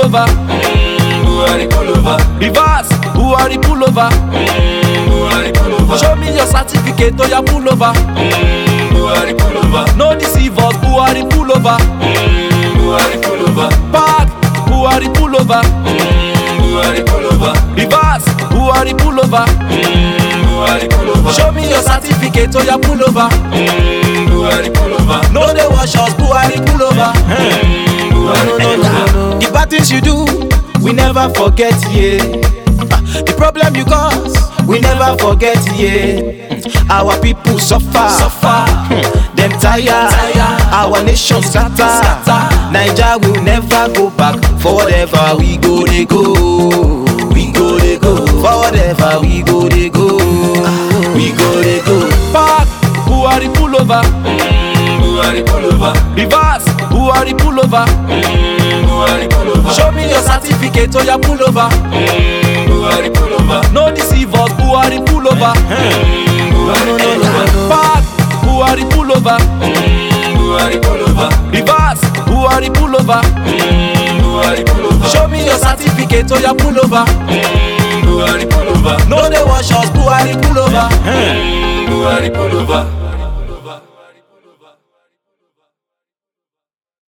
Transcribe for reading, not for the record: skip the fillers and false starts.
over. Buhari pull over. Reverse, Buhari pull over. Buhari pull over. Show me your certificate, oh yeah, pull over. Buhari pull over. No deceive us, Buhari pull over. Buhari pull over. Park, Buhari pull over. Buhari pull over. Reverse, Buhari pull over. Buhari pull over. Show me your certificate, oh yeah, pull over. Buhari pull over. No they wash us, Buhari pull over. No. The bad things you do, we never forget, yeah. The problem you cause, we never forget, yeah. Our people suffer. Them tired. Our nation scatter. Naija will never go back. For whatever we go, they go. We go, they go. For whatever we go, they go. We go, they go. Park, Buhari pull over. Buhari pull over. Reverse, Buhari pull over. Buhari pull over. Show me your certificate, oh yeah, pull over. Buhari pull over. No deceive us, Buhari pull over. Buhari pull over. Park, Buhari pull over. Buhari pull over. Reverse, Buhari pull over. Buhari pull over. Show me your certificate, oh yeah, pull over. Buhari pull over. No they wash us, Buhari pull over. Buhari pull over.